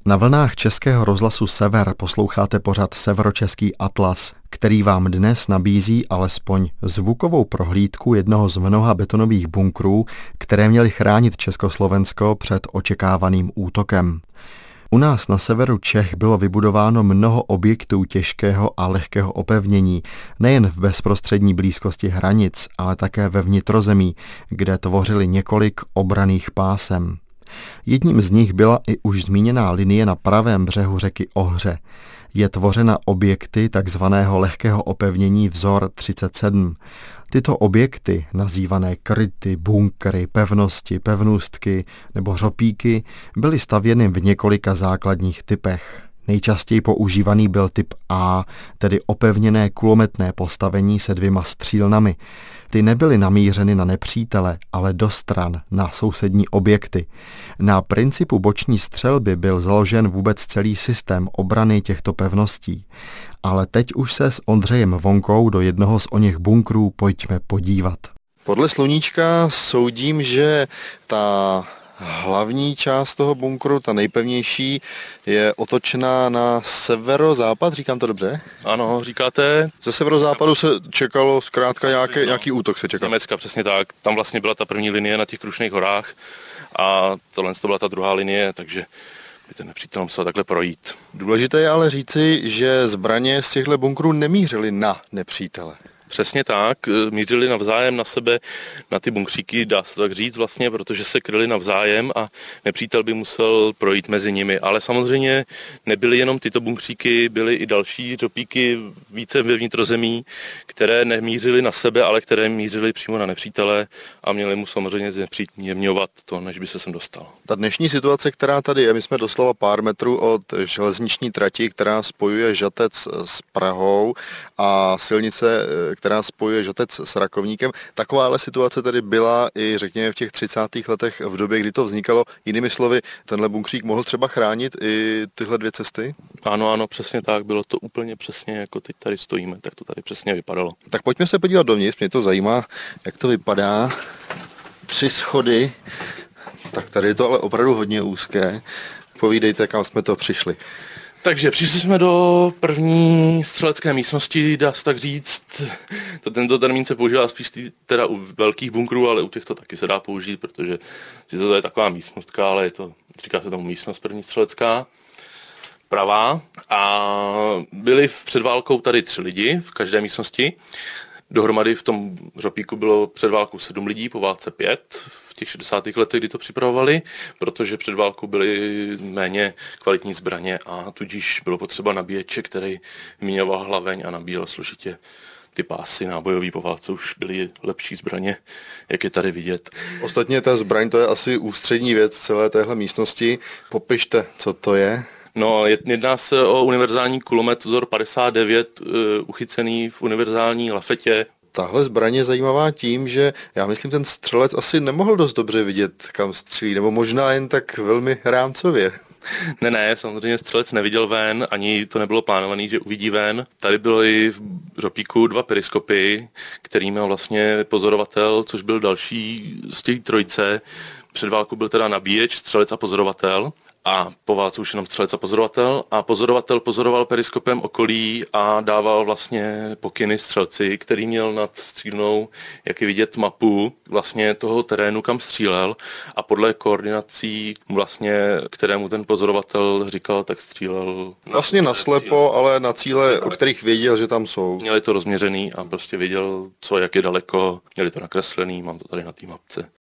Na vlnách Českého rozhlasu Sever posloucháte pořad Severočeský atlas, který vám dnes nabízí alespoň zvukovou prohlídku jednoho z mnoha betonových bunkrů, které měly chránit Československo před očekávaným útokem. U nás na severu Čech bylo vybudováno mnoho objektů těžkého a lehkého opevnění, nejen v bezprostřední blízkosti hranic, ale také ve vnitrozemí, kde tvořili několik obranných pásem. Jedním z nich byla i už zmíněná linie na pravém břehu řeky Ohře. Je tvořena objekty takzvaného lehkého opevnění vzor 37. Tyto objekty, nazývané kryty, bunkry, pevnosti, pevnůstky nebo hřopíky, byly stavěny v několika základních typech. Nejčastěji používaný byl typ A, tedy opevněné kulometné postavení se 2 střílnami. Ty nebyly namířeny na nepřítele, ale do stran, na sousední objekty. Na principu boční střelby byl založen vůbec celý systém obrany těchto pevností. Ale teď už se s Ondřejem Vonkou do jednoho z oněch bunkrů pojďme podívat. Podle sluníčka soudím, že ta hlavní část toho bunkru, ta nejpevnější, je otočená na severozápad, říkám to dobře? Ano, říkáte. Ze severozápadu se čekalo zkrátka nějaký útok se čekal. Německa, přesně tak. Tam vlastně byla ta první linie na těch Krušných horách a tohle to byla ta druhá linie, takže by ten nepřítel musel takhle projít. Důležité je ale říci, že zbraně z těchto bunkrů nemířily na nepřítele. Přesně tak, mířili navzájem na sebe, na ty bunkříky, dá se tak říct vlastně, protože se kryli navzájem a nepřítel by musel projít mezi nimi. Ale samozřejmě nebyly jenom tyto bunkříky, byly i další hřopíky více ve vnitrozemí, které nemířily na sebe, ale které mířily přímo na nepřítele a měli mu samozřejmě znepříjemňovat to, než by se sem dostal. Ta dnešní situace, která tady je, my jsme doslova pár metrů od železniční trati, která spojuje Žatec s Prahou a silnice, která spojuje Žatec s Rakovníkem. Takováhle situace tedy byla i řekněme v těch 30. letech v době, kdy to vznikalo. Jinými slovy, tenhle bunkřík mohl třeba chránit i tyhle 2 cesty? Ano, přesně tak. Bylo to úplně přesně, jako teď tady stojíme, tak to tady přesně vypadalo. Tak pojďme se podívat dovnitř, mě to zajímá, jak to vypadá. 3 schody, tak tady je to ale opravdu hodně úzké. Povídejte, kam jsme to přišli. Takže přišli jsme do první střelecké místnosti, dá se tak říct. Tento termín se používá spíš teda u velkých bunkrů, ale u těchto taky se dá použít, protože to je taková místnostka, ale říká se tomu místnost první střelecká, pravá. A byli před válkou tady 3 lidi v každé místnosti. Dohromady v tom hřopíku bylo před válkou 7 lidí, po válce 5, v těch 60. letech, kdy to připravovali, protože před válkou byly méně kvalitní zbraně a tudíž bylo potřeba nabíječe, který vyměňoval hlaveň a nabíjel složitě ty pásy nábojový. Po válce už byly lepší zbraně, jak je tady vidět. Ostatně ta zbraň, to je asi ústřední věc celé téhle místnosti. Popište, co to je. No, jedná se o univerzální kulomet vzor 59, uchycený v univerzální lafetě. Tahle zbraň je zajímavá tím, že já myslím, ten střelec asi nemohl dost dobře vidět, kam střílí, nebo možná jen tak velmi rámcově. Ne, samozřejmě střelec neviděl ven, ani to nebylo plánované, že uvidí ven. Tady byly v hřopíku 2 periskopy, který měl vlastně pozorovatel, což byl další z těch 3. Před válkou byl teda nabíječ, střelec a pozorovatel. A po válce už jenom střelec a pozorovatel. A pozorovatel pozoroval periskopem okolí a dával vlastně pokyny střelci, který měl nad střílnou, jak je vidět, mapu vlastně toho terénu, kam střílel. A podle koordinací vlastně, kterému ten pozorovatel říkal, tak střílel. Vlastně naslepo, ale na cíle, o kterých věděl, že tam jsou. Měli to rozměřený a prostě věděl, co, jak je daleko. Měli to nakreslený, mám to tady na té mapce.